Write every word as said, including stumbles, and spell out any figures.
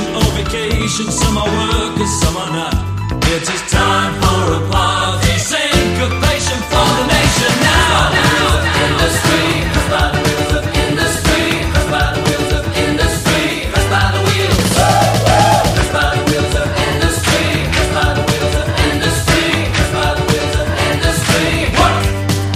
or vacation. Some are workers, some are not. It is time for a party.